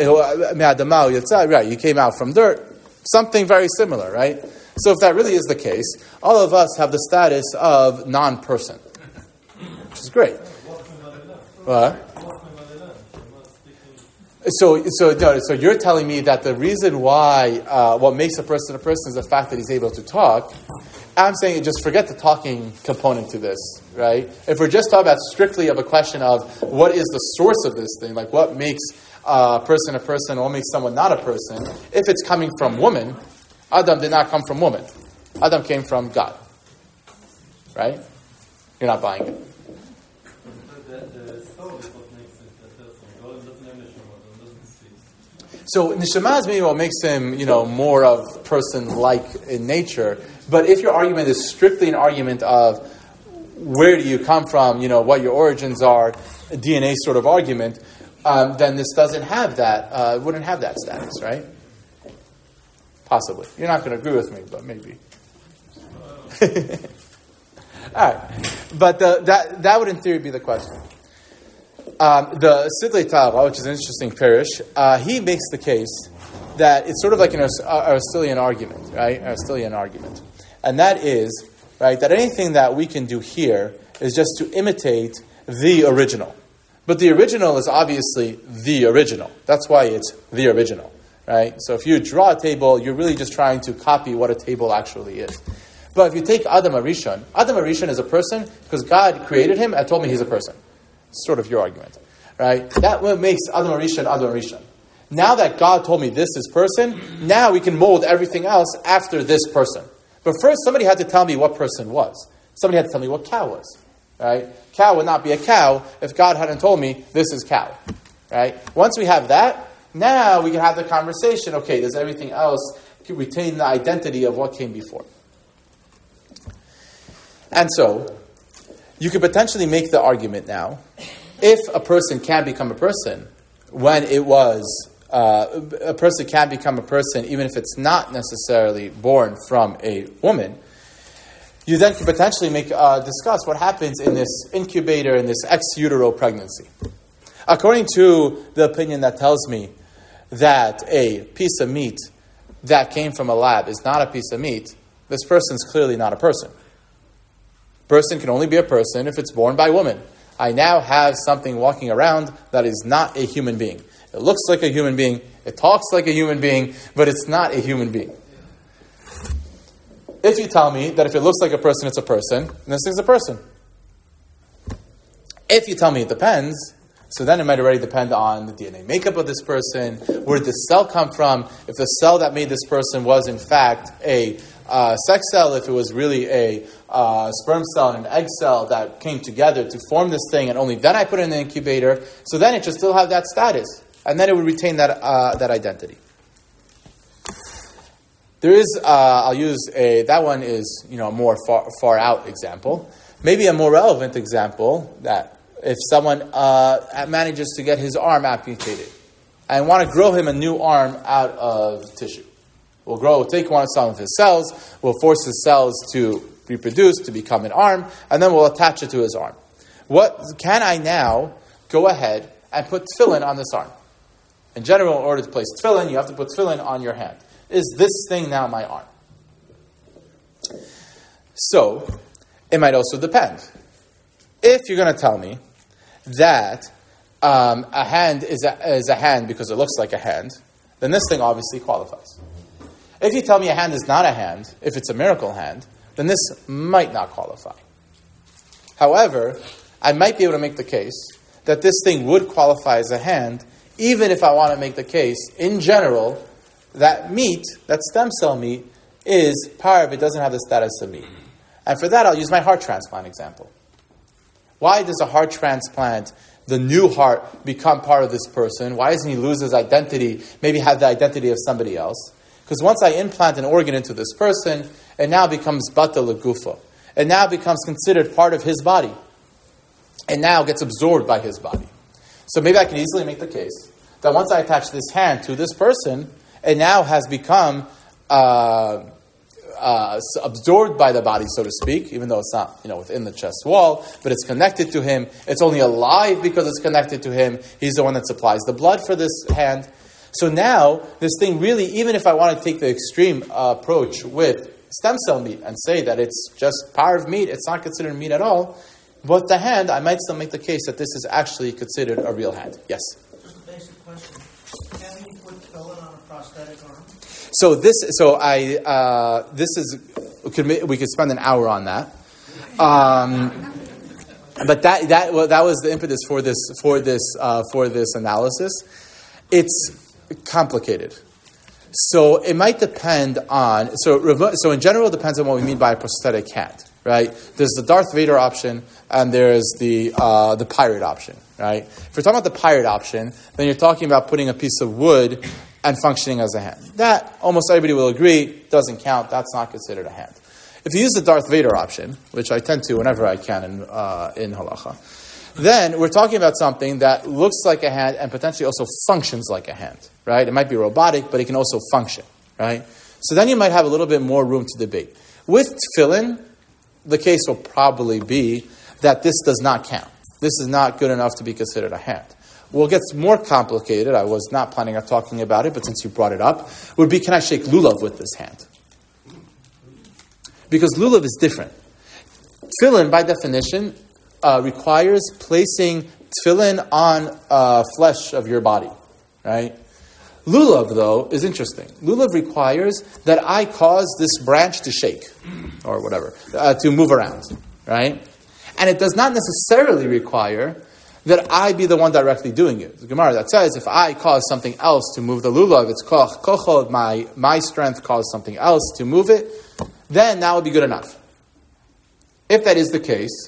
out from dirt. Something very similar, right? So if that really is the case, all of us have the status of non-person. Which is great. So you're telling me that the reason why what makes a person is the fact that he's able to talk. I'm saying just forget the talking component to this, right? If we're just talking about strictly of a question of what is the source of this thing, like what makes a person, what makes someone not a person, if it's coming from woman, Adam did not come from woman. Adam came from God. Right? You're not buying it. So neshama is maybe what makes him, more of person-like in nature. But if your argument is strictly an argument of where do you come from, what your origins are, a DNA sort of argument, then this doesn't have that, wouldn't have that status, right? Possibly. You're not going to agree with me, but maybe. All right. But that would in theory be the question. The Sidlei Tava, which is an interesting parish, he makes the case that it's sort of like an Aristotelian argument, right? Aristotelian argument. And that is, right, that anything that we can do here is just to imitate the original. But the original is obviously the original. That's why it's the original, right? So if you draw a table, you're really just trying to copy what a table actually is. But if you take Adam HaRishon is a person because God created him and told me he's a person. It's sort of your argument, right? That what makes Adam HaRishon. Now that God told me this is person, now we can mold everything else after this person. But first, somebody had to tell me what person was. Somebody had to tell me what cow was. right? Cow would not be a cow if God hadn't told me this is cow, right? Once we have that, now we can have the conversation. Okay, does everything else retain the identity of what came before? And so, you could potentially make the argument now, if a person can become a person, when it was, a person can become a person even if it's not necessarily born from a woman, you then could potentially discuss what happens in this incubator, in this ex utero pregnancy. According to the opinion that tells me that a piece of meat that came from a lab is not a piece of meat, this person's clearly not a person. Person can only be a person if it's born by woman. I now have something walking around that is not a human being. It looks like a human being, it talks like a human being, but it's not a human being. If you tell me that if it looks like a person, it's a person, then this thing's a person. If you tell me it depends, so then it might already depend on the DNA makeup of this person, where did the cell come from, if the cell that made this person was in fact a sex cell, if it was really a sperm cell and an egg cell that came together to form this thing, and only then I put it in the incubator, so then it should still have that status, and then it would retain that identity. There is, I'll use that one is, a more far out example. Maybe a more relevant example, that if someone manages to get his arm amputated and want to grow him a new arm out of tissue. We'll take some of his cells, we'll force his cells to reproduce, to become an arm, and then we'll attach it to his arm. What can I now go ahead and put tefillin on this arm? In general, in order to place tefillin, you have to put tefillin on your hand. Is this thing now my arm? So, it might also depend. If you're going to tell me that a hand is a hand because it looks like a hand, then this thing obviously qualifies. If you tell me a hand is not a hand, if it's a miracle hand, then this might not qualify. However, I might be able to make the case that this thing would qualify as a hand, even if I want to make the case, in general, that meat, that stem cell meat, is part of it, doesn't have the status of meat. And for that, I'll use my heart transplant example. Why does a heart transplant, the new heart, become part of this person? Why doesn't he lose his identity, maybe have the identity of somebody else? Because once I implant an organ into this person, it now becomes bata legufo. It now becomes considered part of his body. It now gets absorbed by his body. So maybe I can easily make the case that once I attach this hand to this person, it now has become absorbed by the body, so to speak, even though it's not, within the chest wall, but it's connected to him. It's only alive because it's connected to him. He's the one that supplies the blood for this hand. So now, this thing really, even if I want to take the extreme approach with stem cell meat and say that it's just part of meat, it's not considered meat at all, but the hand, I might still make the case that this is actually considered a real hand. Yes? Just a basic question. Can you put fillin on a prosthetic arm? We could spend an hour on that. But that was the impetus for this analysis. It's complicated. So it might depend on, so in general it depends on what we mean by a prosthetic hand, right? There's the Darth Vader option and there's the pirate option, right? If you're talking about the pirate option, then you're talking about putting a piece of wood and functioning as a hand. That, almost everybody will agree, doesn't count, that's not considered a hand. If you use the Darth Vader option, which I tend to whenever I can in halacha, then we're talking about something that looks like a hand and potentially also functions like a hand, right? It might be robotic, but it can also function, right? So then you might have a little bit more room to debate. With tefillin, the case will probably be that this does not count. This is not good enough to be considered a hand. What gets more complicated, I was not planning on talking about it, but since you brought it up, would be, can I shake lulav with this hand? Because lulav is different. Tefillin, by definition, requires placing tefillin on flesh of your body, right? Lulav, though, is interesting. Lulav requires that I cause this branch to shake, or whatever, to move around, right? And it does not necessarily require that I be the one directly doing it. The Gemara that says, if I cause something else to move the lulav, it's kochod, my strength caused something else to move it, then that would be good enough. If that is the case,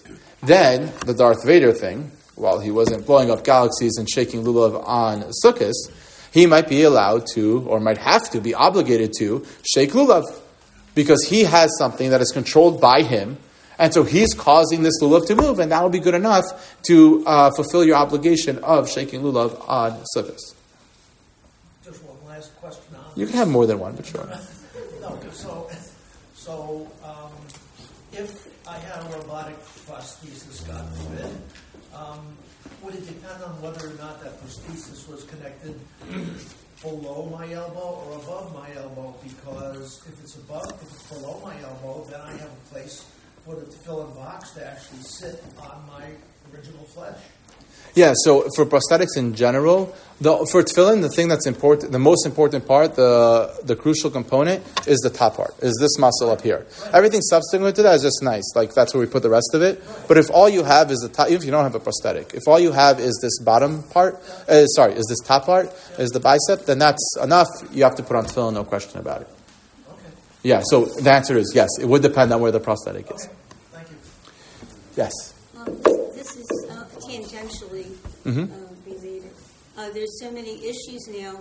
then the Darth Vader thing, while he wasn't blowing up galaxies and shaking lulav on Sukkot, he might be allowed to, or might have to be obligated to, shake lulav. Because he has something that is controlled by him, and so he's causing this lulav to move, and that will be good enough to fulfill your obligation of shaking lulav on Sukkot. Just one last question on You can have more than one, but sure. No, so if I had a robotic prosthesis, God forbid, would it depend on whether or not that prosthesis was connected below my elbow or above my elbow? Because if it's below my elbow, then I have a place for the tefillin box to actually sit on my original flesh. Yeah, so for prosthetics in general, for tefillin, the thing that's important, the most important part, the crucial component is the top part, is this muscle up here. Everything subsequent to that is just nice, like that's where we put the rest of it. But if all you have is the top, even if you don't have a prosthetic, if all you have is this bottom part, is this top part, is the bicep, then that's enough. You have to put on tefillin, no question about it. Okay. Yeah, so the answer is yes. It would depend on where the prosthetic is. Okay. Thank you. Yes. This is tangentially related. There's so many issues now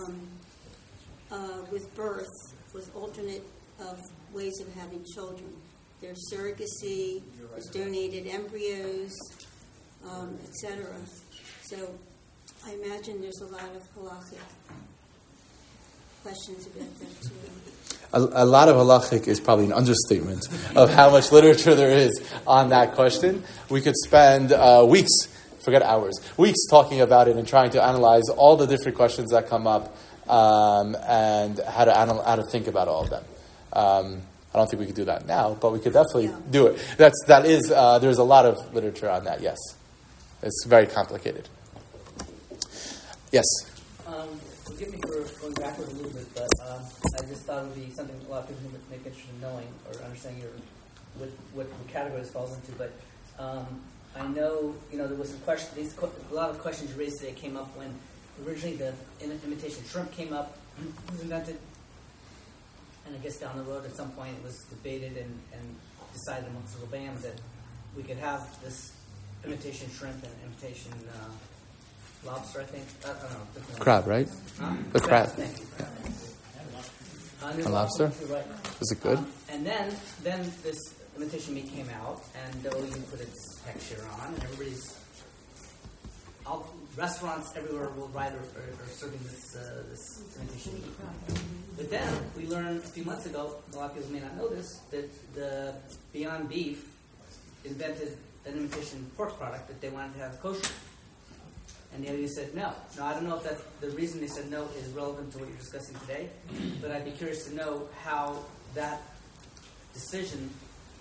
with birth, with alternate ways of having children. There's surrogacy, there's donated embryos, etc. So I imagine there's a lot of halachic questions about that too. A lot of halachic is probably an understatement of how much literature there is on that question. We could spend weeks, forget hours, weeks talking about it and trying to analyze all the different questions that come up and how to think about all of them. I don't think we could do that now, but we could definitely do it. There's a lot of literature on that. Yes, it's very complicated. Yes. Forgive me for going backwards a little bit, but I just thought it would be something a lot of people would make interested in knowing or understanding what category this falls into. But I know, there was some questions. A lot of questions you raised today came up when originally the imitation shrimp came up, was invented, and I guess down the road at some point it was debated and decided amongst the Rebbeim that we could have this imitation shrimp and imitation lobster, I think. I don't know. Crab, right? Huh? The crab. Thank you. And lobster? Right. Was it good? And then this imitation meat came out, and the OU put its texture on, and restaurants everywhere worldwide are serving this imitation meat. But then we learned a few months ago, a lot of people may not know this, that the Beyond Beef invented an imitation pork product that they wanted to have kosher. And the OU said no. Now, I don't know if the reason they said no is relevant to what you're discussing today, but I'd be curious to know how that decision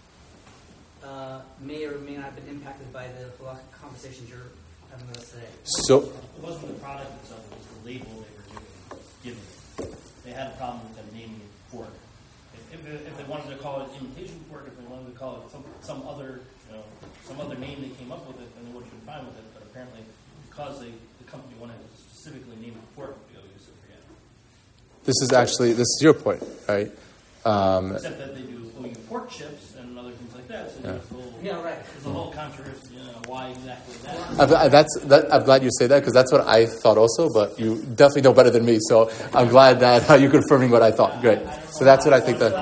may or may not have been impacted by the conversations you're having with us today. So, it wasn't the product itself, it was the label they were giving. They had a problem with them naming it pork. If they wanted to call it imitation pork, if they wanted to call it some other name they came up with it, then they would have been fine with it. But apparently, because the company wanted to specifically name it pork, the OU said forget it. this is your point, right? Except that they do OU pork chips and other things like that. So there's a whole controversy. Why exactly that? I'm glad you say that because that's what I thought also. But you definitely know better than me, so I'm glad that you're confirming what I thought. Great. So that's what I think that.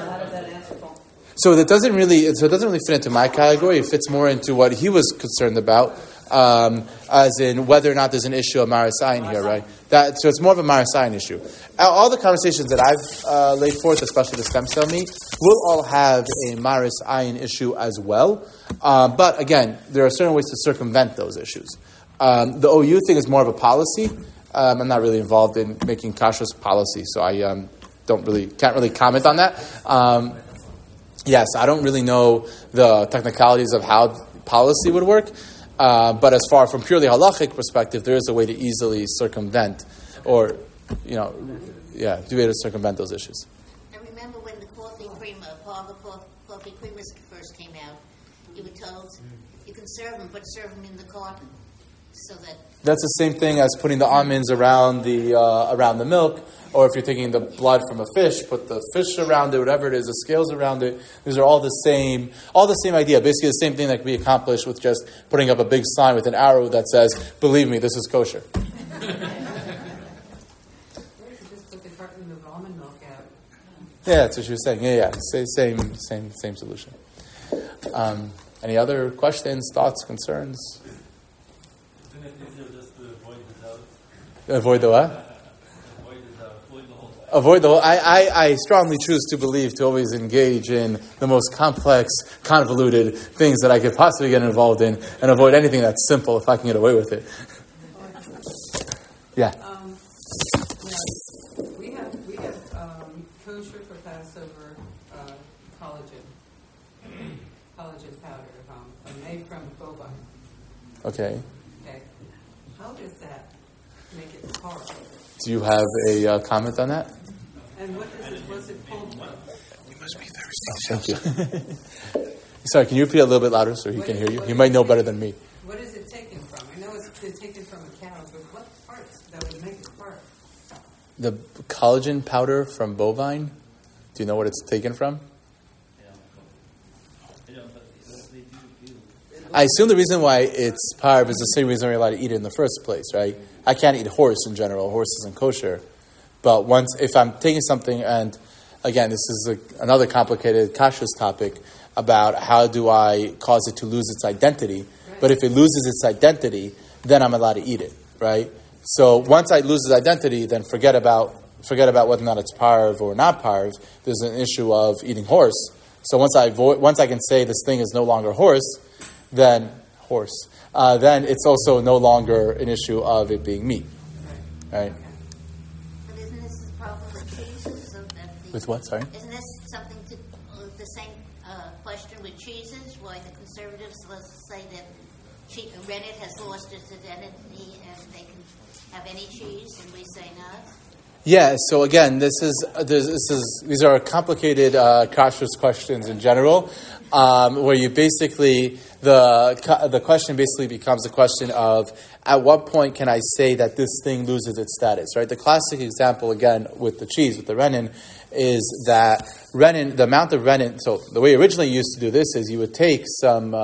So it doesn't really fit into my category. It fits more into what he was concerned about, as in whether or not there's an issue of Maris Ayin here, right? So it's more of a Maris Ayin issue. All the conversations that I've laid forth, especially the stem cell meat, will all have a Maris Ayin issue as well. But again, there are certain ways to circumvent those issues. The OU thing is more of a policy. I'm not really involved in making kashrus policy, so I can't really comment on that. Yes, I don't really know the technicalities of how policy would work. But as far from purely halachic perspective, there is a way to easily circumvent, or to be able to circumvent those issues. I remember when the coffee creamer, Parva coffee creamers first came out, you were told you can serve them, but serve them in the carton. so that That's the same thing as putting the almonds around the milk, or if you're taking the blood from a fish, put the fish around it, whatever it is, the scales around it. These are all the same idea. Basically, the same thing that can be accomplished with just putting up a big sign with an arrow that says, "Believe me, this is kosher." Or you could just put the carton of almond milk out. Yeah, that's what she was saying. Yeah. Same solution. Any other questions, thoughts, concerns? Isn't it easier just to avoid the doubt? Avoid the what? Avoid the doubt. Avoid the whole thing. Avoid the whole. I strongly choose to believe to always engage in the most complex, convoluted things that I could possibly get involved in, and avoid anything that's simple if I can get away with it. Yeah. We have kosher for Passover collagen powder, made from bovine. Okay. Okay, how does that make it hard? Do you have a comment on that? And what's it pulled from? Thank you. Sorry, can you repeat a little bit louder so he can hear you? He might know better than me. What is it taken from? I know it's been taken from a cow, but what parts that would make it hard? The collagen powder from bovine. Do you know what it's taken from? I assume the reason why it's parv is the same reason we're allowed to eat it in the first place, right? I can't eat horse in general. Horse isn't kosher. But if I'm taking something, and again, this is another complicated kashrus topic about how do I cause it to lose its identity. Right. But if it loses its identity, then I'm allowed to eat it, right? So once I lose its identity, then forget about whether or not it's parv or not parv. There's an issue of eating horse. So once I can say this thing is no longer horse, then it's also no longer an issue of it being meat, right? But isn't this the problem with cheeses? With what? Sorry. Isn't this something the same question with cheeses? Why the conservatives let's say that rennet has lost its identity and they can have any cheese, and we say not. Yeah. So again, these are complicated kashrus questions in general, where you basically. The question basically becomes a question of at what point can I say that this thing loses its status, right? The classic example, again, with the cheese, with the rennet, is that the amount of rennet, so the way originally you used to do this is you would take some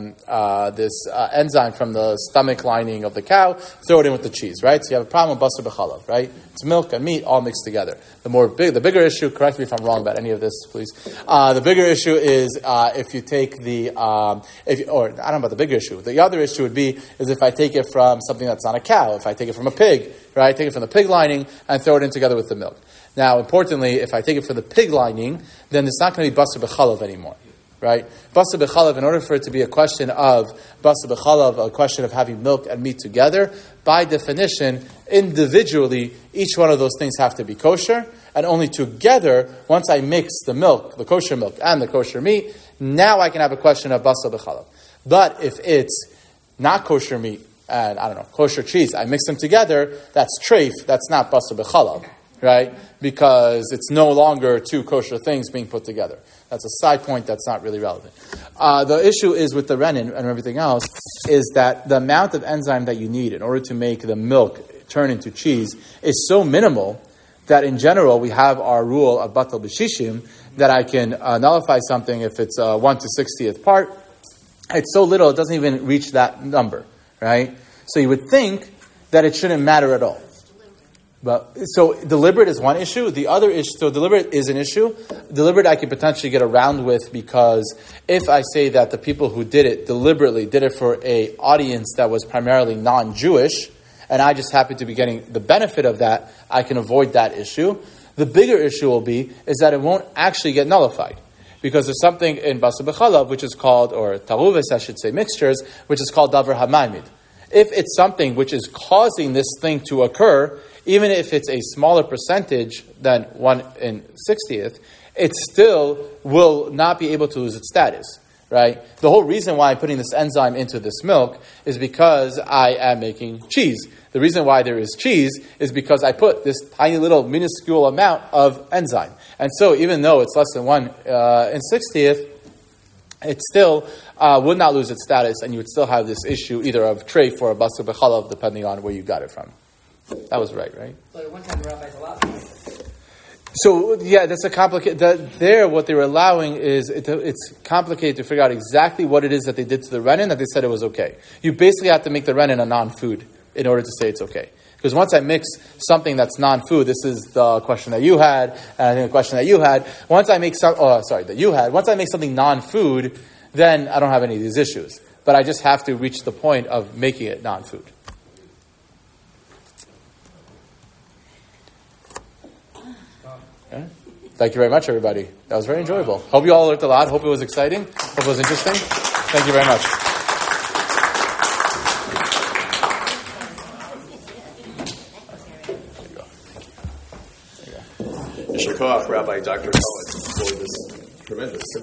enzyme from the stomach lining of the cow, throw it in with the cheese, right? So you have a problem with basar b'chalav, right? It's milk and meat all mixed together. The bigger issue, correct me if I'm wrong about any of this, please. The bigger issue is if you take or I don't know about the bigger issue. The other issue would be is if I take it from something that's not a cow, if I take it from a pig, right? Take it from the pig lining and throw it in together with the milk. Now, importantly, if I take it from the pig lining, then it's not going to be basar b'chalav anymore, right? Basar b'chalav, in order for it to be a question of basar b'chalav, a question of having milk and meat together, by definition, individually, each one of those things have to be kosher, and only together, once I mix the milk, the kosher milk, and the kosher meat, now I can have a question of basar b'chalav. But if it's not kosher meat and, kosher cheese, I mix them together, that's treif, that's not basar b'chalav, right? Because it's no longer two kosher things being put together. That's a side point that's not really relevant. The issue is with the rennet and everything else is that the amount of enzyme that you need in order to make the milk turn into cheese is so minimal that in general we have our rule of batal b'shishim that I can nullify something if it's 1 to 60th part. It's so little, it doesn't even reach that number, right? So you would think that it shouldn't matter at all. But so deliberate is one issue. The other issue, so deliberate is an issue. Deliberate I can potentially get around with because if I say that the people who did it deliberately did it for a audience that was primarily non-Jewish, and I just happen to be getting the benefit of that, I can avoid that issue. The bigger issue will be is that it won't actually get nullified. Because there's something in basar b'chalav which is called, or taruves I should say, mixtures, which is called davar hamaimid. If it's something which is causing this thing to occur, even if it's a smaller percentage than 1 in 60th, it still will not be able to lose its status, right? The whole reason why I'm putting this enzyme into this milk is because I am making cheese. The reason why there is cheese is because I put this tiny little minuscule amount of enzyme. And so even though it's less than 1 in 60th, it still would not lose its status, and you would still have this issue either of treif or a basar b'chalav, depending on where you got it from. That was right? But at one time the rabbis allowed it. So, yeah, that's a complicated... There, what they were allowing is... It's complicated to figure out exactly what it is that they did to the renin that they said it was okay. You basically have to make the renin a non-food in order to say it's okay. Because once I mix something that's non-food, this is the question that you had, and I think the question that you had. Once I make Once I make something non-food, then I don't have any of these issues. But I just have to reach the point of making it non-food. Okay. Thank you very much, everybody. That was very enjoyable. Hope you all learned a lot. Hope it was exciting. Hope it was interesting. Thank you very much. Yeshar Koach, Rabbi Dr. Cohen, for this tremendous